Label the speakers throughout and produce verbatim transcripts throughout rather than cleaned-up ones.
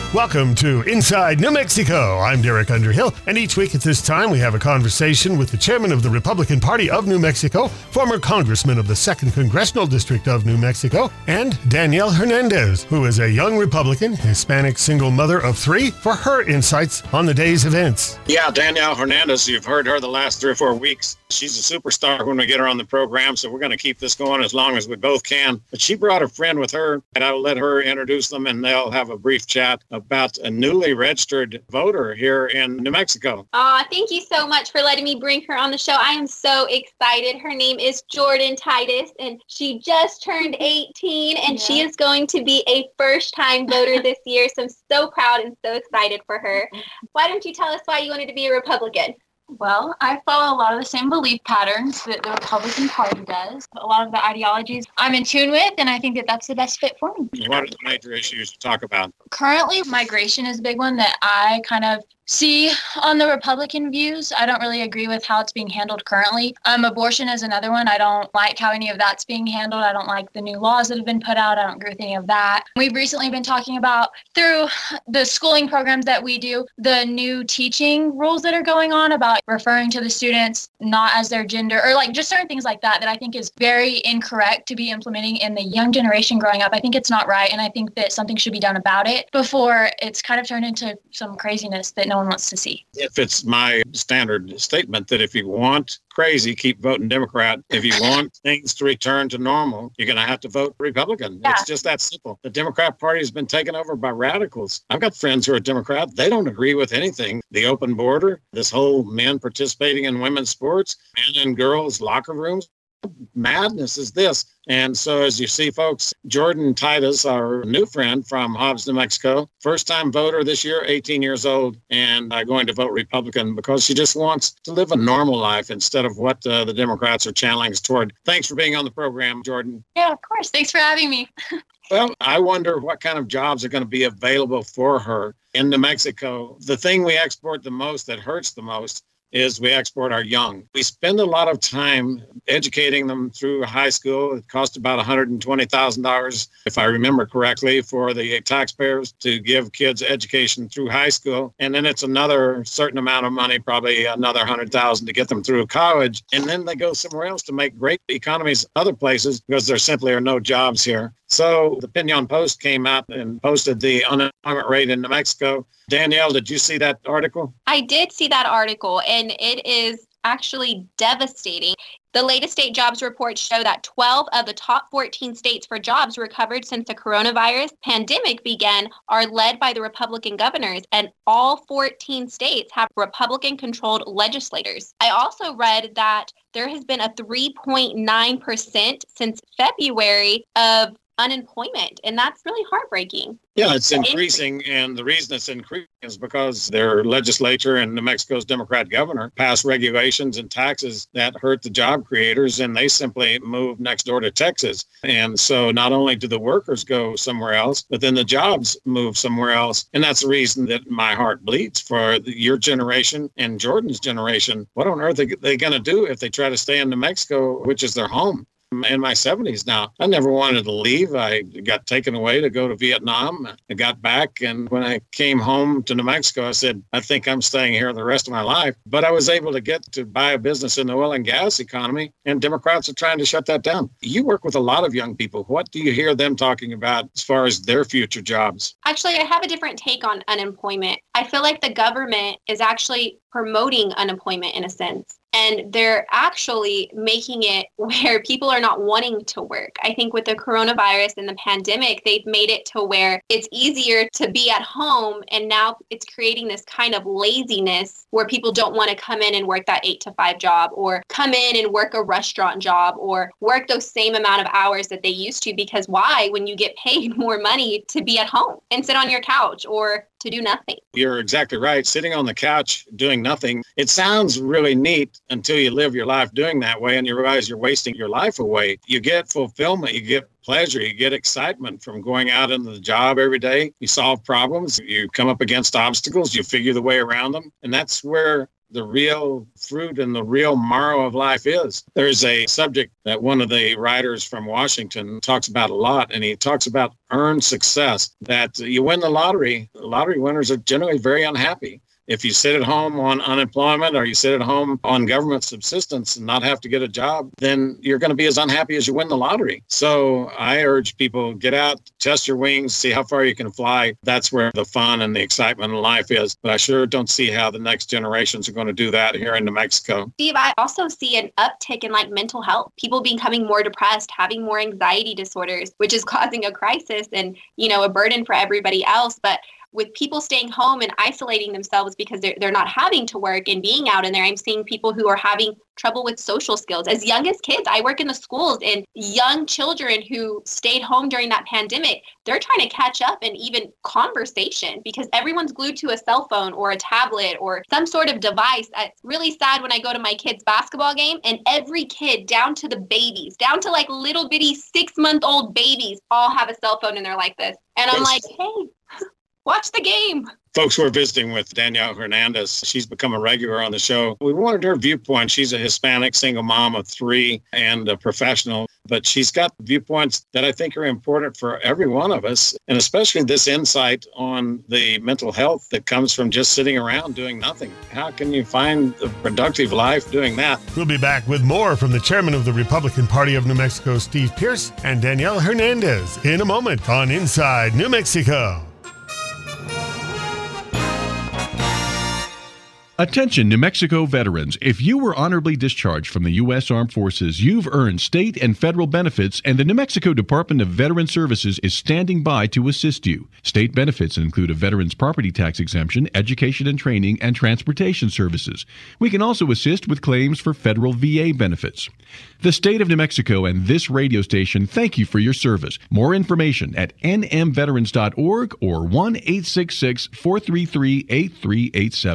Speaker 1: Welcome to Inside New Mexico. I'm Derek Underhill, and each week at this time we have a conversation with the chairman of the Republican Party of New Mexico, former congressman of the second Congressional District of New Mexico, and Danielle Hernandez, who is a young Republican, Hispanic single mother of three, for her insights on the day's events.
Speaker 2: Yeah, Danielle Hernandez, you've heard her the last three or four weeks. She's a superstar when we get her on the program, so we're going to keep this going as long as we both can. But she brought a friend with her, and I'll let her introduce them, and they'll have a brief chat about a newly registered voter here in New Mexico.
Speaker 3: Aw, thank you so much for letting me bring her on the show. I am so excited. Her name is Jordan Titus, and she just turned eighteen, and yeah. she is going to be a first-time voter this year, so I'm so proud and so excited for her. Why don't you tell us why you wanted to be a Republican?
Speaker 4: Well, I follow a lot of the same belief patterns that the Republican Party does. A lot of the ideologies I'm in tune with, and I think that that's the best fit for me.
Speaker 2: What are the major issues to talk about?
Speaker 4: Currently, migration is a big one that I kind of see on the Republican views. I don't really agree with how it's being handled currently. Um, abortion is another one. I don't like how any of that's being handled. I don't like the new laws that have been put out. I don't agree with any of that. We've recently been talking about, through the schooling programs that we do, the new teaching rules that are going on about referring to the students not as their gender, or like just certain things like that, that I think is very incorrect to be implementing in the young generation growing up. I think it's not right, and I think that something should be done about it before it's kind of turned into some craziness that no one wants to see.
Speaker 2: If it's my standard statement that if you want crazy, keep voting Democrat. If you want things to return to normal, you're going to have to vote Republican. Yeah. It's just that simple. The Democrat Party has been taken over by radicals. I've got friends who are Democrat. They don't agree with anything. The open border, this whole men participating in women's sports, men and girls locker rooms. Madness is this. And so as you see, folks, Jordan Titus, our new friend from Hobbs, New Mexico, first-time voter this year, eighteen years old, and uh, going to vote Republican because she just wants to live a normal life instead of what uh, the Democrats are channeling us toward. Thanks for being on the program, Jordan.
Speaker 4: Yeah, of course. Thanks for having me.
Speaker 2: Well, I wonder what kind of jobs are going to be available for her in New Mexico. The thing we export the most that hurts the most is we export our young. We spend a lot of time educating them through high school. It costs about one hundred twenty thousand dollars, if I remember correctly, for the taxpayers to give kids education through high school. And then it's another certain amount of money, probably another one hundred thousand dollars to get them through college. And then they go somewhere else to make great economies other places because there simply are no jobs here. So the Pinon Post came out and posted the unemployment rate in New Mexico. Danielle, did you see that article?
Speaker 3: I did see that article, and it is actually devastating. The latest state jobs reports show that twelve of the top fourteen states for jobs recovered since the coronavirus pandemic began are led by the Republican governors, and all fourteen states have Republican-controlled legislators. I also read that there has been a three point nine percent since February of unemployment, and that's really heartbreaking.
Speaker 2: Yeah, it's increasing, and the reason it's increasing is because their legislature and New Mexico's Democrat governor passed regulations and taxes that hurt the job creators, and they simply moved next door to Texas. And so not only do the workers go somewhere else, but then the jobs move somewhere else. And that's the reason that my heart bleeds for your generation and Jordan's generation. What on earth are they going to do if they try to stay in New Mexico, which is their home? In my seventies now. I never wanted to leave. I got taken away to go to Vietnam. I got back, and when I came home to New Mexico, I said, I think I'm staying here the rest of my life. But I was able to get to buy a business in the oil and gas economy, and Democrats are trying to shut that down. You work with a lot of young people. What do you hear them talking about as far as their future jobs?
Speaker 3: Actually, I have a different take on unemployment. I feel like the government is actually promoting unemployment in a sense. And they're actually making it where people are not wanting to work. I think with the coronavirus and the pandemic, they've made it to where it's easier to be at home. And now it's creating this kind of laziness where people don't want to come in and work that eight to five job, or come in and work a restaurant job, or work those same amount of hours that they used to. Because why, when you get paid more money to be at home and sit on your couch or to do nothing?
Speaker 2: You're exactly right. Sitting on the couch doing nothing. It sounds really neat until you live your life doing that way and you realize you're wasting your life away. You get fulfillment, you get pleasure, you get excitement from going out into the job every day. You solve problems, you come up against obstacles, you figure the way around them. And that's where the real fruit and the real marrow of life is. There's a subject that one of the writers from Washington talks about a lot, and he talks about earned success, that you win the lottery. Lottery winners are generally very unhappy. If you sit at home on unemployment or you sit at home on government subsistence and not have to get a job, then you're going to be as unhappy as you win the lottery. So I urge people, get out, test your wings, see how far you can fly. That's where the fun and the excitement in life is. But I sure don't see how the next generations are going to do that here in New Mexico.
Speaker 3: Steve, I also see an uptick in like mental health, people becoming more depressed, having more anxiety disorders, which is causing a crisis and, you know, a burden for everybody else. But with people staying home and isolating themselves because they're, they're not having to work and being out in there, I'm seeing people who are having trouble with social skills. As young as kids, I work in the schools, and young children who stayed home during that pandemic, they're trying to catch up in even conversation because everyone's glued to a cell phone or a tablet or some sort of device. It's really sad when I go to my kid's basketball game and every kid, down to the babies, down to like little bitty six-month-old babies, all have a cell phone and they're like this. And I'm like, hey, watch the game.
Speaker 2: Folks, we're visiting with Danielle Hernandez. She's become a regular on the show. We wanted her viewpoint. She's a Hispanic single mom of three and a professional, but she's got viewpoints that I think are important for every one of us, and especially this insight on the mental health that comes from just sitting around doing nothing. How can you find a productive life doing that?
Speaker 1: We'll be back with more from the chairman of the Republican Party of New Mexico, Steve Pearce, and Danielle Hernandez in a moment on Inside New Mexico.
Speaker 5: Attention, New Mexico veterans. If you were honorably discharged from the U S Armed Forces, you've earned state and federal benefits, and the New Mexico Department of Veteran Services is standing by to assist you. State benefits include a veteran's property tax exemption, education and training, and transportation services. We can also assist with claims for federal V A benefits. The state of New Mexico and this radio station thank you for your service. More information at n m veterans dot org or one eight six six, four three three, eight three eight seven.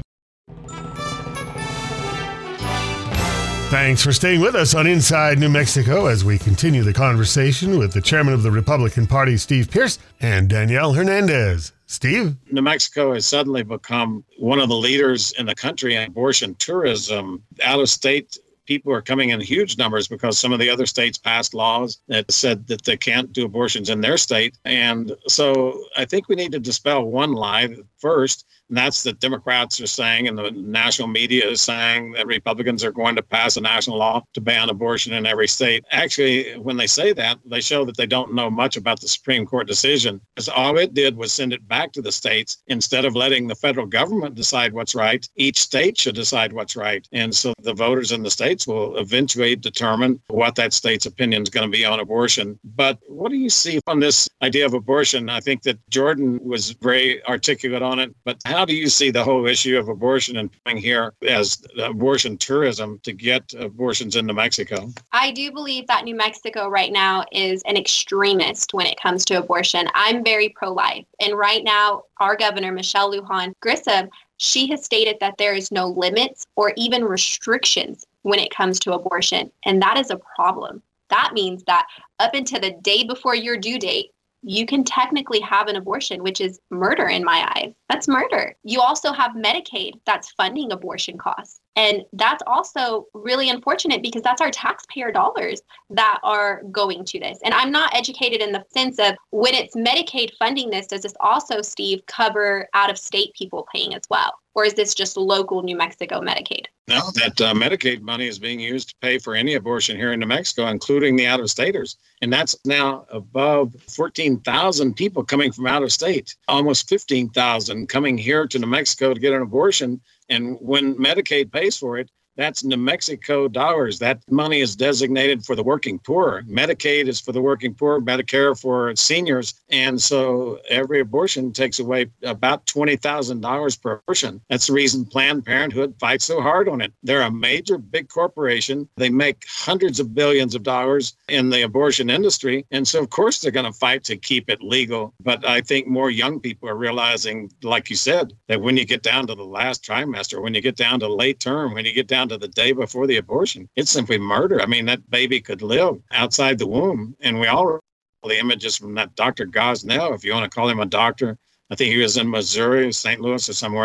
Speaker 1: Thanks for staying with us on Inside New Mexico as we continue the conversation with the chairman of the Republican Party, Steve Pearce, and Danielle Hernandez. Steve?
Speaker 2: New Mexico has suddenly become one of the leaders in the country in abortion tourism. Out-of-state people are coming in huge numbers because some of the other states passed laws that said that they can't do abortions in their state. And so I think we need to dispel one lie first, and that's that Democrats are saying, and the national media is saying, that Republicans are going to pass a national law to ban abortion in every state. Actually, when they say that, they show that they don't know much about the Supreme Court decision, because all it did was send it back to the states. Instead of letting the federal government decide what's right, each state should decide what's right. And so the voters in the states will eventually determine what that state's opinion is going to be on abortion. But what do you see on this idea of abortion? I think that Jordan was very articulate on it, but how do you see the whole issue of abortion and coming here as abortion tourism to get abortions into Mexico?
Speaker 3: I do believe that New Mexico right now is an extremist when it comes to abortion. I'm very pro-life. And right now, our governor, Michelle Lujan Grisham, she has stated that there is no limits or even restrictions when it comes to abortion. And that is a problem. That means that up until the day before your due date, you can technically have an abortion, which is murder in my eyes. That's murder. You also have Medicaid that's funding abortion costs. And that's also really unfortunate because that's our taxpayer dollars that are going to this. And I'm not educated in the sense of when it's Medicaid funding this, does this also, Steve, cover out-of-state people paying as well? Or is this just local New Mexico Medicaid?
Speaker 2: No, that uh, Medicaid money is being used to pay for any abortion here in New Mexico, including the out-of-staters. And that's now above fourteen thousand people coming from out of state, almost fifteen thousand coming here to New Mexico to get an abortion. And when Medicaid pays for it, that's New Mexico dollars. That money is designated for the working poor. Medicaid is for the working poor, Medicare for seniors. And so every abortion takes away about twenty thousand dollars per abortion. That's the reason Planned Parenthood fights so hard on it. They're a major big corporation. They make hundreds of billions of dollars in the abortion industry. And so, of course, they're going to fight to keep it legal. But I think more young people are realizing, like you said, that when you get down to the last trimester, when you get down to late term, when you get down to the day before the abortion, it's simply murder. I mean, that baby could live outside the womb. And we all the images from that Doctor Gosnell, if you want to call him a doctor. I think he was in Missouri, Saint Louis or somewhere.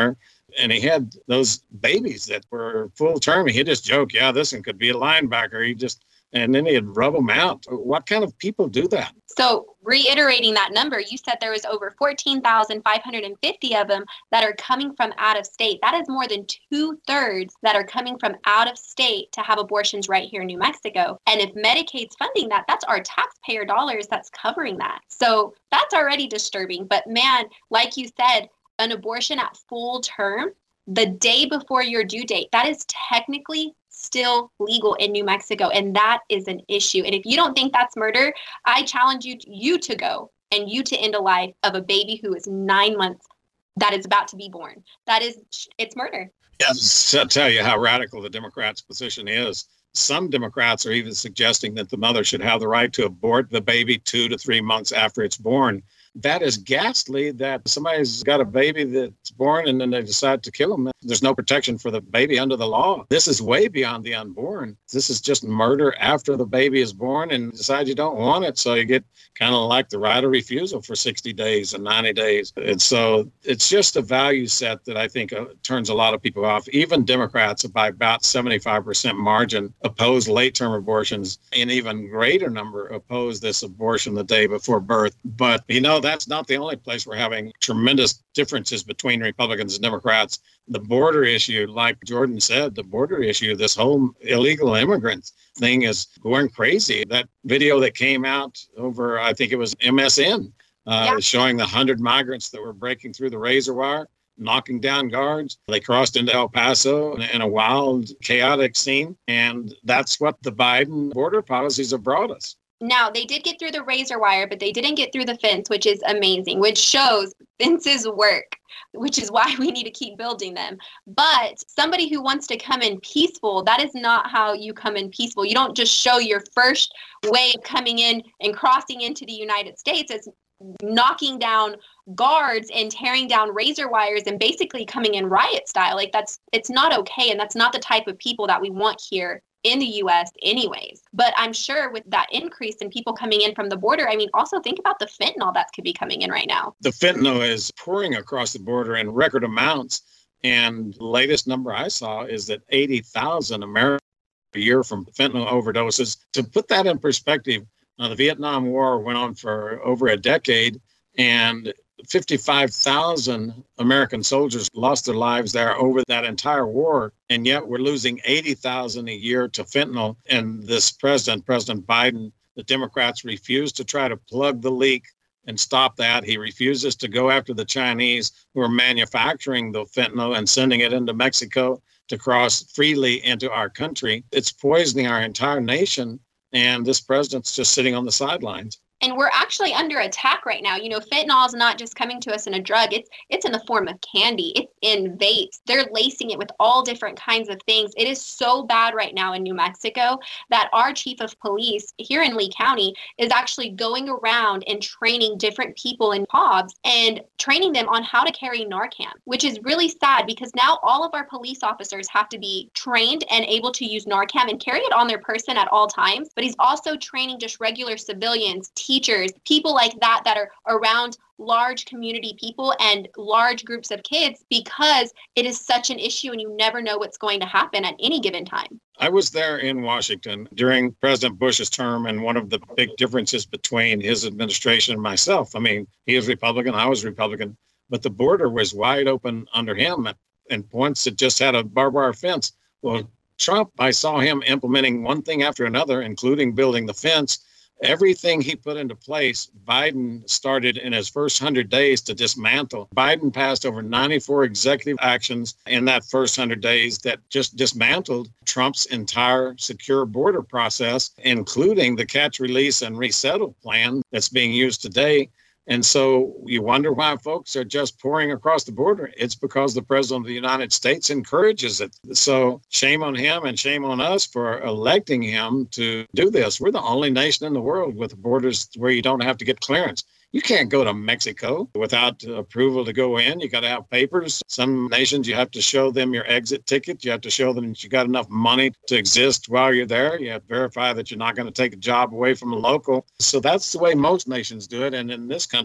Speaker 2: And he had those babies that were full term. He'd just joke, yeah, this one could be a linebacker. He just, and then he'd rub them out. What kind of people do that?
Speaker 3: So reiterating that number, you said there was over fourteen thousand five hundred fifty of them that are coming from out of state. That is more than two thirds that are coming from out of state to have abortions right here in New Mexico. And if Medicaid's funding that, that's our taxpayer dollars that's covering that. So that's already disturbing. But man, like you said, an abortion at full term, the day before your due date, that is technically still legal in New Mexico. And that is an issue. And if you don't think that's murder, I challenge you, you to go and you to end a life of a baby who is nine months that is about to be born. That is, it's murder.
Speaker 2: Yes, I'll tell you how radical the Democrats' position is. Some Democrats are even suggesting that the mother should have the right to abort the baby two to three months after it's born. That is ghastly that somebody's got a baby that's born and then they decide to kill him. There's no protection for the baby under the law. This is way beyond the unborn. This is just murder after the baby is born and decide you don't want it. So you get kind of like the right of refusal for sixty days and ninety days. And so it's just a value set that I think uh, turns a lot of people off. Even Democrats, by about seventy-five percent margin, oppose late-term abortions. An even greater number oppose this abortion the day before birth. But, you know, that's not the only place we're having tremendous differences between Republicans and Democrats. The border issue, like Jordan said, the border issue, this whole illegal immigrants thing is going crazy. That video that came out over, I think it was M S N, uh, yeah. showing the one hundred migrants that were breaking through the razor wire, knocking down guards. They crossed into El Paso in a wild, chaotic scene. And that's what the Biden border policies have brought us.
Speaker 3: Now, they did get through the razor wire, but they didn't get through the fence, which is amazing, which shows fences work, which is why we need to keep building them. But somebody who wants to come in peaceful, that is not how you come in peaceful. You don't just show your first way of coming in and crossing into the United States as knocking down guards and tearing down razor wires and basically coming in riot style. Like that's, it's not okay. And that's not the type of people that we want here in the U S anyways. But I'm sure with that increase in people coming in from the border, I mean, also think about the fentanyl that could be coming in right now.
Speaker 2: The fentanyl is pouring across the border in record amounts. And the latest number I saw is that eighty thousand Americans a year from fentanyl overdoses. To put that in perspective, uh, the Vietnam War went on for over a decade, and fifty-five thousand American soldiers lost their lives there over that entire war. And yet we're losing eighty thousand a year to fentanyl. And this president, President Biden, the Democrats refuse to try to plug the leak and stop that. He refuses to go after the Chinese who are manufacturing the fentanyl and sending it into Mexico to cross freely into our country. It's poisoning our entire nation. And this president's just sitting on the sidelines.
Speaker 3: And we're actually under attack right now. You know, fentanyl is not just coming to us in a drug. It's it's in the form of candy. It's in vapes. They're lacing it with all different kinds of things. It is so bad right now in New Mexico that our chief of police here in Lee County is actually going around and training different people in P O Bs and training them on how to carry Narcan, which is really sad because now all of our police officers have to be trained and able to use Narcan and carry it on their person at all times. But he's also training just regular civilians, teachers, people like that that are around large community people and large groups of kids because it is such an issue and you never know what's going to happen at any given time.
Speaker 2: I was there in Washington during President Bush's term, and one of the big differences between his administration and myself, I mean, he was Republican, I was Republican, but the border was wide open under him and points that just had a barbed wire fence. Well, Trump, I saw him implementing one thing after another, including building the fence. Everything he put into place, Biden started in his first one hundred days to dismantle. Biden passed over ninety-four executive actions in that first one hundred days that just dismantled Trump's entire secure border process, including the catch, release, and resettle plan that's being used today. And so you wonder why folks are just pouring across the border. It's because the president of the United States encourages it. So shame on him and shame on us for electing him to do this. We're the only nation in the world with borders where you don't have to get clearance. You can't go to Mexico without approval to go in. You got to have papers. Some nations, you have to show them your exit ticket. You have to show them that you got enough money to exist while you're there. You have to verify that you're not going to take a job away from a local. So that's the way most nations do it. And in this country,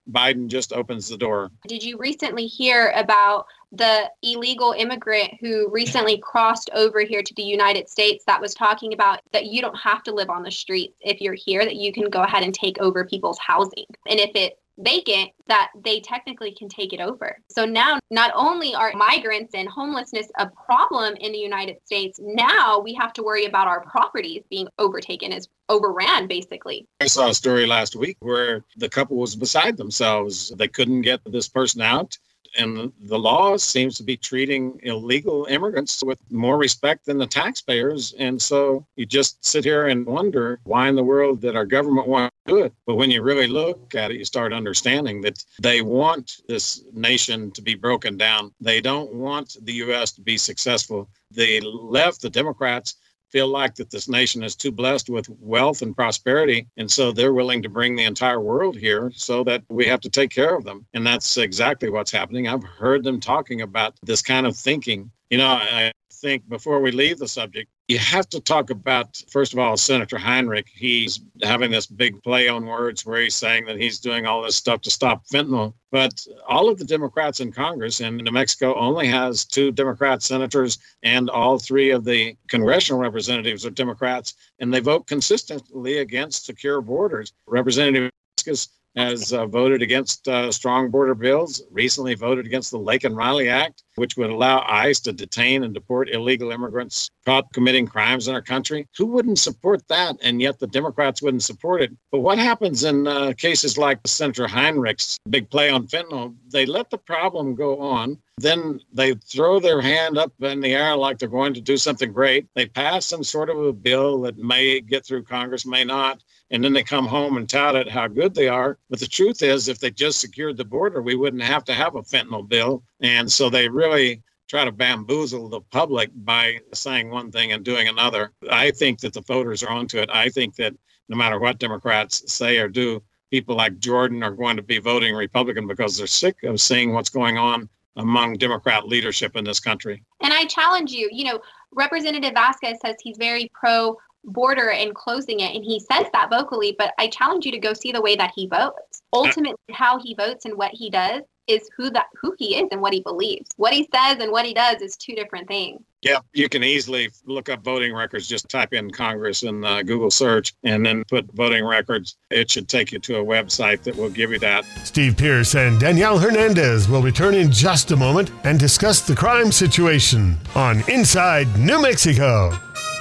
Speaker 2: Biden just opens the door.
Speaker 3: Did you recently hear about the illegal immigrant who recently crossed over here to the United States that was talking about that you don't have to live on the streets if you're here, that you can go ahead and take over people's housing? And if it's vacant, that they technically can take it over. So now not only are migrants and homelessness a problem in the United States, now we have to worry about our properties being overtaken, as overran, basically.
Speaker 2: I saw a story last week where the couple was beside themselves. They couldn't get this person out. And the law seems to be treating illegal immigrants with more respect than the taxpayers. And so you just sit here and wonder why in the world did our government want to do it? But when you really look at it, you start understanding that they want this nation to be broken down. They don't want the U S to be successful. The left, the Democrats, feel like that this nation is too blessed with wealth and prosperity. And so they're willing to bring the entire world here so that we have to take care of them. And that's exactly what's happening. I've heard them talking about this kind of thinking. You know, I think before we leave the subject, you have to talk about, first of all, Senator Heinrich. He's having this big play on words where he's saying that he's doing all this stuff to stop fentanyl. But all of the Democrats in Congress, and New Mexico only has two Democrat senators, and all three of the congressional representatives are Democrats, and they vote consistently against secure borders. Representative Vasquez has uh, voted against uh, strong border bills, recently voted against the Laken Riley Act, which would allow ICE to detain and deport illegal immigrants caught committing crimes in our country. Who wouldn't support that? And yet the Democrats wouldn't support it. But what happens in uh, cases like Senator Heinrich's big play on fentanyl? They let the problem go on. Then they throw their hand up in the air like they're going to do something great. They pass some sort of a bill that may get through Congress, may not. And then they come home and tout it how good they are. But the truth is, if they just secured the border, we wouldn't have to have a fentanyl bill. And so they really try to bamboozle the public by saying one thing and doing another. I think that the voters are onto it. I think that no matter what Democrats say or do, people like Jordan are going to be voting Republican because they're sick of seeing what's going on among Democrat leadership in this country.
Speaker 3: And I challenge you, you know, Representative Vasquez says he's very pro border and closing it, and he says that vocally, but I challenge you to go see the way that he votes. Ultimately, how he votes and what he does is who that who he is and what he believes. What he says and what he does is two different things.
Speaker 2: Yeah, you can easily look up voting records. Just type in Congress in uh, Google search and then put voting records. It should take you to a website that will give you that.
Speaker 1: Steve Pearce and Danielle Hernandez will return in just a moment and discuss the crime situation on Inside New Mexico.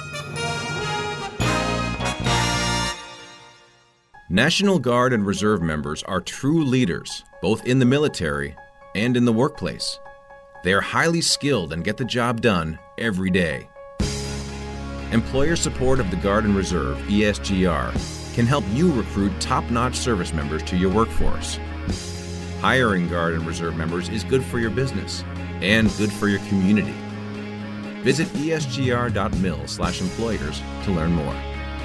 Speaker 6: National Guard and Reserve members are true leaders, both in the military and in the workplace. They are highly skilled and get the job done every day. Employer support of the Guard and Reserve, E S G R, can help you recruit top-notch service members to your workforce. Hiring Guard and Reserve members is good for your business and good for your community. Visit esgr.mil slash employers to learn more.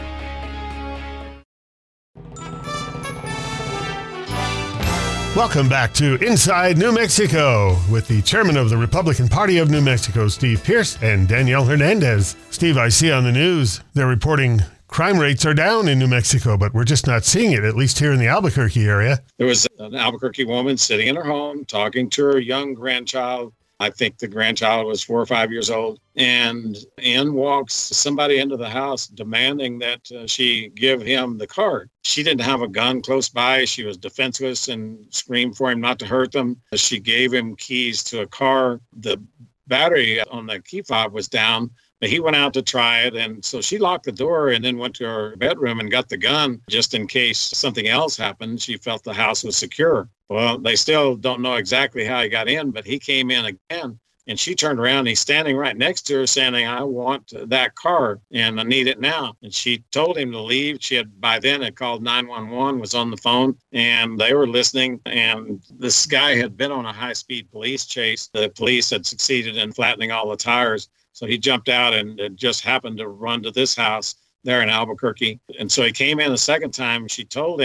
Speaker 1: Welcome back to Inside New Mexico with the chairman of the Republican Party of New Mexico, Steve Pearce, and Danielle Hernandez. Steve, I see on the news they're reporting crime rates are down in New Mexico, but we're just not seeing it, at least here in the Albuquerque area.
Speaker 2: There was an Albuquerque woman sitting in her home talking to her young grandchild. I think the grandchild was four or five years old. And in walks somebody into the house demanding that uh, she give him the card. She didn't have a gun close by. She was defenseless and screamed for him not to hurt them. She gave him keys to a car. The battery on the key fob was down, but he went out to try it. And so she locked the door and then went to her bedroom and got the gun just in case something else happened. She felt the house was secure. Well, they still don't know exactly how he got in, but he came in again. And she turned around, and he's standing right next to her saying, I want that car and I need it now. And she told him to leave. She had by then had called nine one one, was on the phone, and they were listening. And this guy had been on a high-speed police chase. The police had succeeded in flattening all the tires. So he jumped out and it just happened to run to this house there in Albuquerque. And so he came in a second time. She told him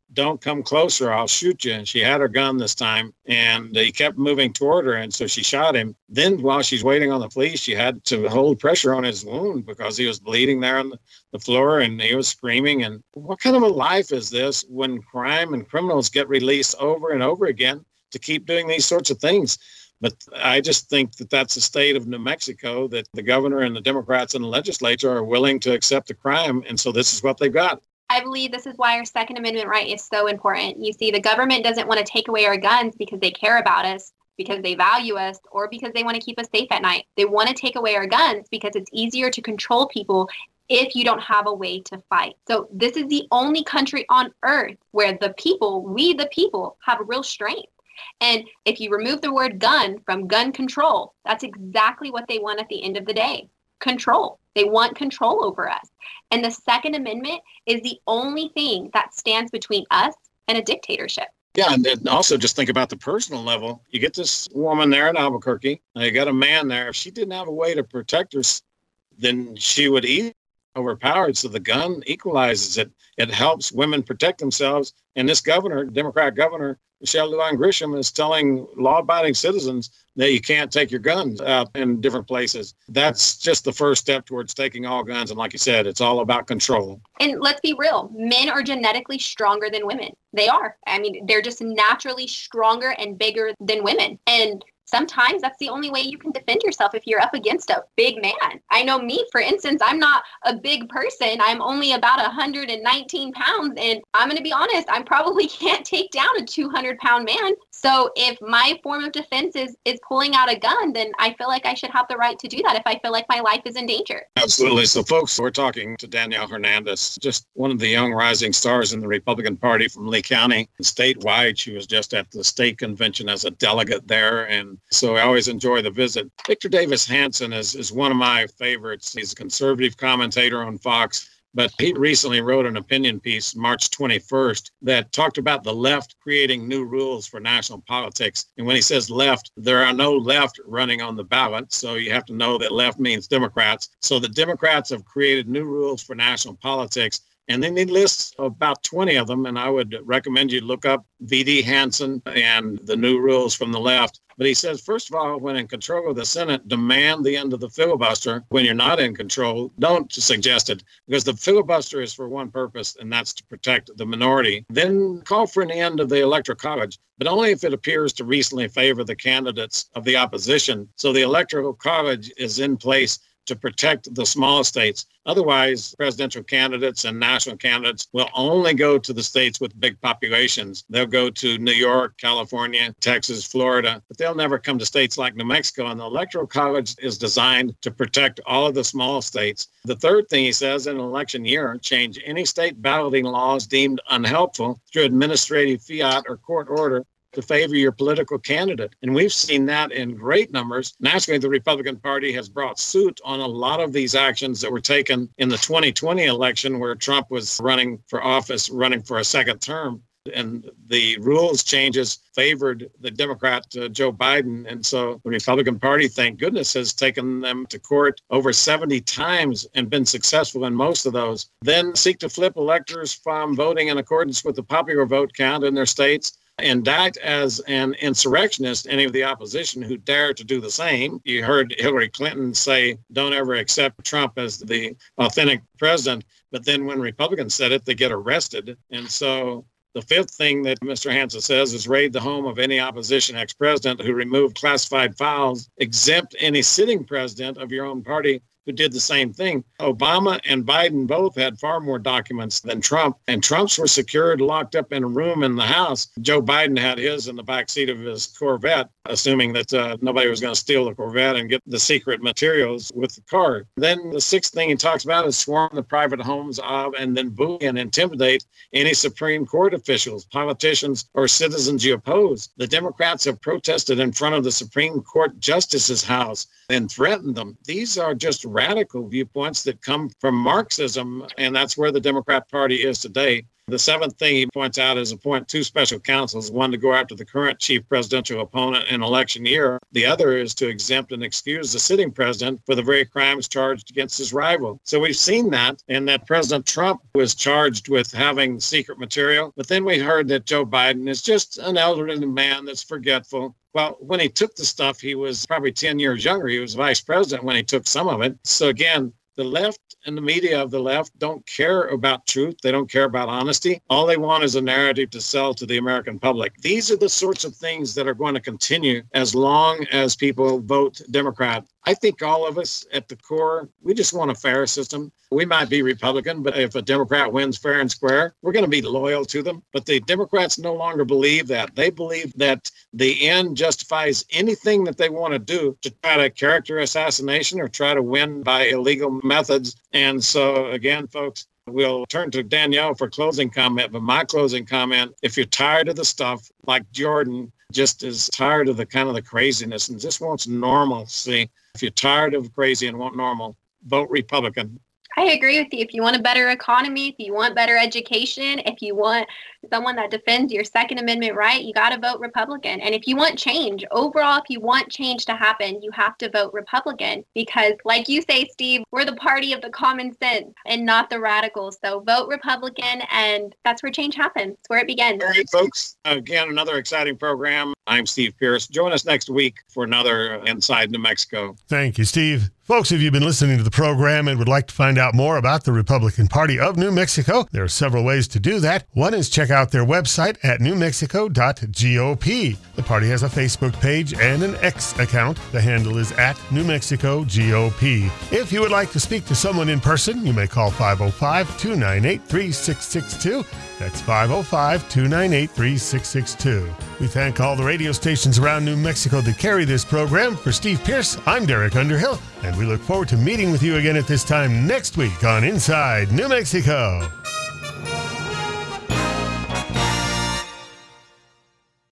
Speaker 2: don't come closer, I'll shoot you. And she had her gun this time, and he kept moving toward her, and so she shot him. Then while she's waiting on the police, she had to hold pressure on his wound because he was bleeding there on the, the floor, and he was screaming. And what kind of a life is this when crime and criminals get released over and over again to keep doing these sorts of things? But I just think that that's the state of New Mexico, that the governor and the Democrats in the legislature are willing to accept the crime. And so this is what they've got.
Speaker 3: I believe this is why our Second Amendment right is so important. You see, the government doesn't want to take away our guns because they care about us, because they value us, or because they want to keep us safe at night. They want to take away our guns because it's easier to control people if you don't have a way to fight. So this is the only country on earth where the people, we the people, have real strength. And if you remove the word gun from gun control, that's exactly what they want at the end of the day. Control. They want control over us. And the Second Amendment is the only thing that stands between us and a dictatorship.
Speaker 2: Yeah, and then also just think about the personal level. You get this woman there in Albuquerque, and you got a man there. If she didn't have a way to protect her, then she would eat overpowered. So the gun equalizes it. It helps women protect themselves. And this governor, Democrat governor, Michelle Lujan Grisham, is telling law-abiding citizens that you can't take your guns out in different places. That's just the first step towards taking all guns. And like you said, it's all about control.
Speaker 3: And let's be real. Men are genetically stronger than women. They are. I mean, they're just naturally stronger and bigger than women. And sometimes that's the only way you can defend yourself if you're up against a big man. I know me, for instance, I'm not a big person. I'm only about one hundred nineteen pounds. And I'm going to be honest, I probably can't take down a two hundred pound man. So if my form of defense is, is pulling out a gun, then I feel like I should have the right to do that if I feel like my life is in danger.
Speaker 2: Absolutely. So folks, we're talking to Danielle Hernandez, just one of the young rising stars in the Republican Party from Lee County. Statewide, she was just at the state convention as a delegate there. And so I always enjoy the visit. Victor Davis Hanson is, is one of my favorites. He's a conservative commentator on Fox. But he recently wrote an opinion piece, March twenty-first, that talked about the left creating new rules for national politics. And when he says left, there are no left running on the ballot. So you have to know that left means Democrats. So the Democrats have created new rules for national politics. And then he lists about twenty of them. And I would recommend you look up V D Hanson and the new rules from the left. But he says, first of all, when in control of the Senate, demand the end of the filibuster. When you're not in control, don't suggest it, because the filibuster is for one purpose, and that's to protect the minority. Then call for an end of the Electoral College, but only if it appears to recently favor the candidates of the opposition. So the Electoral College is in place to protect the small states. Otherwise, presidential candidates and national candidates will only go to the states with big populations. They'll go to New York, California, Texas, Florida, but they'll never come to states like New Mexico. And the Electoral College is designed to protect all of the small states. The third thing he says, in an election year, change any state balloting laws deemed unhelpful through administrative fiat or court order to favor your political candidate. And we've seen that in great numbers. Nationally, the Republican Party has brought suit on a lot of these actions that were taken in the twenty twenty election, where Trump was running for office, running for a second term. And the rules changes favored the Democrat, uh, Joe Biden. And so the Republican Party, thank goodness, has taken them to court over seventy times and been successful in most of those. Then seek to flip electors from voting in accordance with the popular vote count in their states. Indict as an insurrectionist any of the opposition who dare to do the same. You heard Hillary Clinton say, don't ever accept Trump as the authentic president. But then when Republicans said it, they get arrested. And so the fifth thing that Mister Hanson says is raid the home of any opposition ex-president who removed classified files, exempt any sitting president of your own party who did the same thing. Obama and Biden both had far more documents than Trump, and Trump's were secured, locked up in a room in the House. Joe Biden had his in the backseat of his Corvette, assuming that uh, nobody was going to steal the Corvette and get the secret materials with the car. Then the sixth thing he talks about is swarm the private homes of and then bully and intimidate any Supreme Court officials, politicians, or citizens you oppose. The Democrats have protested in front of the Supreme Court Justice's house and threatened them. These are just radical viewpoints that come from Marxism, and that's where the Democrat Party is today. The seventh thing he points out is appoint two special counsels, one to go after the current chief presidential opponent in election year. The other is to exempt and excuse the sitting president for the very crimes charged against his rival. So we've seen that, and that President Trump was charged with having secret material. But then we heard that Joe Biden is just an elderly man that's forgetful. Well, when he took the stuff, he was probably ten years younger. He was vice president when he took some of it. So again, the left and the media of the left don't care about truth. They don't care about honesty. All they want is a narrative to sell to the American public. These are the sorts of things that are going to continue as long as people vote Democrat. I think all of us at the core, we just want a fair system. We might be Republican, but if a Democrat wins fair and square, we're going to be loyal to them. But the Democrats no longer believe that. They believe that the end justifies anything that they want to do to try to character assassination or try to win by illegal methods. And so, again, folks, we'll turn to Danielle for closing comment. But my closing comment, if you're tired of the stuff, like Jordan just is tired of the kind of the craziness and just wants normalcy, if you're tired of crazy and want normal, vote Republican.
Speaker 3: I agree with you. If you want a better economy, if you want better education, if you want someone that defends your Second Amendment right, you got to vote Republican. And if you want change, overall, if you want change to happen, you have to vote Republican. Because like you say, Steve, we're the party of the common sense and not the radicals. So vote Republican, and that's where change happens. It's where it begins.
Speaker 2: All right, folks. Again, another exciting program. I'm Steve Pierce. Join us next week for another Inside New Mexico.
Speaker 1: Thank you, Steve. Folks, if you've been listening to the program and would like to find out more about the Republican Party of New Mexico, there are several ways to do that. One is check out their website at new mexico dot gop. The party has a Facebook page and an X account. The handle is at New Mexico G O P. If you would like to speak to someone in person, you may call five oh five, two nine eight, three six six two. That's five oh five, two nine eight, three six six two. We thank all the radio stations around New Mexico that carry this program. For Steve Pierce, I'm Derek Underhill, and we look forward to meeting with you again at this time next week on Inside New Mexico.